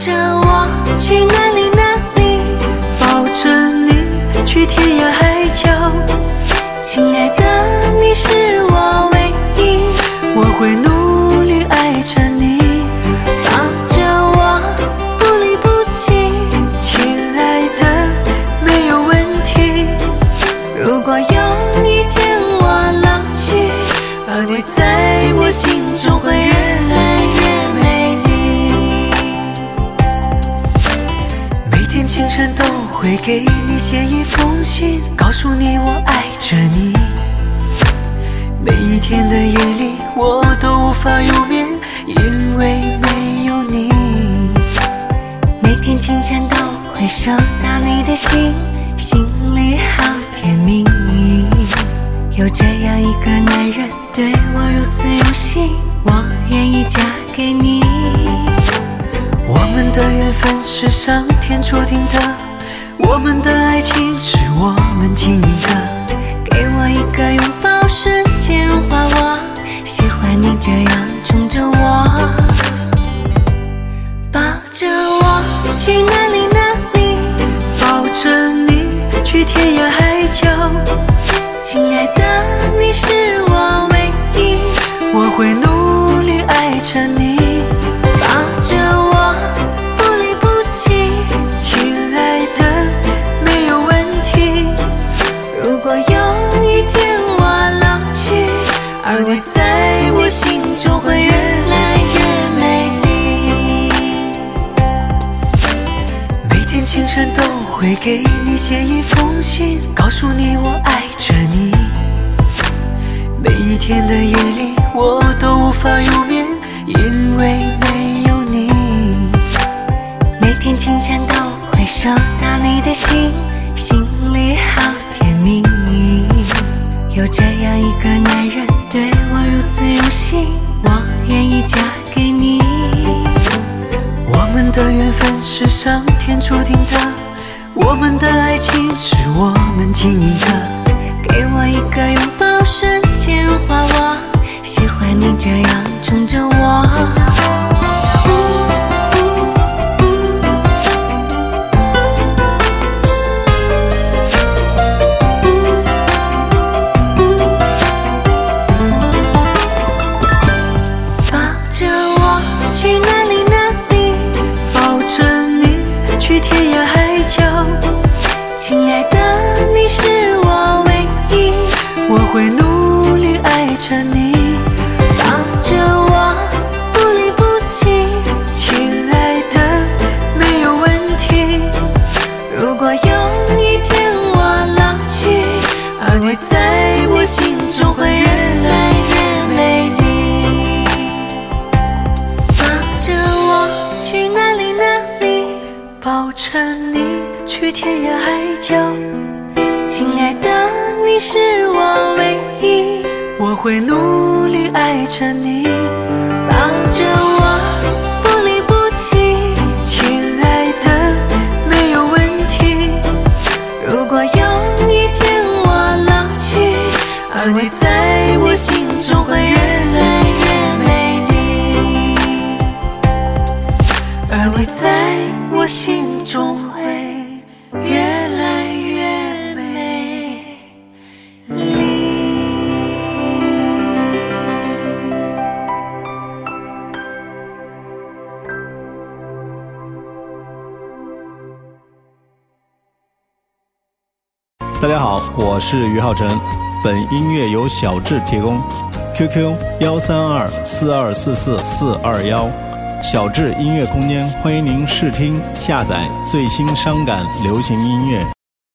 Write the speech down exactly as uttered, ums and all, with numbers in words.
着我去哪里哪里， 抱着你去天涯海角。 亲爱的，你是我唯一， 我会努力爱着你， 抱着我不离不弃。 亲爱的，没有问题。 如果有一天我老去， 而你在我心中会越来越美丽。每天清晨都会给你写一封信，告诉你我爱着你。每一天的夜里我都无法入眠，因为没有你。 每天清晨都会收到你的信，心里好甜蜜。有这样一个男人对我如此用心，我愿意嫁给你。 我们的缘分是上天注定的，我们的爱情是我们经营的。 给我一个拥抱，瞬间融化我，喜欢你这样宠着我。抱着我去哪里哪里， 抱着你去天涯海角。 亲爱的，你是我唯一， 我会努力爱着你， 抱着我不离不弃。 亲爱的，没有问题。 如果有一天我老去， 而你在我心中会越来越美丽。每天清晨都会给你写一封信，告诉你我爱着你。每一天的夜里我都无法入眠，因为没有你。 每天清晨都会收到你的信，心里好甜蜜。有这样一个男人对我如此用心，我愿意嫁给你。 我们的缘分是上天注定的，我们的爱情是我们经营的。 给我一个拥抱，瞬间融化我，喜欢你这样宠着我。抱着我去哪里哪里， 抱着你去天涯海角。 亲爱的，你是我唯一， 我会努力爱着你， 抱着我不离不弃。 亲爱的，没有问题。 如果有一天我老去， 而你在我心中会越来越美丽。 抱着我去哪里哪里， 抱着你去天涯海角。 亲爱的，你是我唯一， 我会努力爱着你， 抱着我不离不弃。 亲爱的，没有问题。 如果有一天我老去， 而你在我心中会越来越美丽，而你在我心中会越来越美丽。 大家好，我是于浩辰，本音乐由小智提供 ，Q Q 幺三二四二四四四二幺，小智音乐空间，欢迎您试听下载最新伤感流行音乐。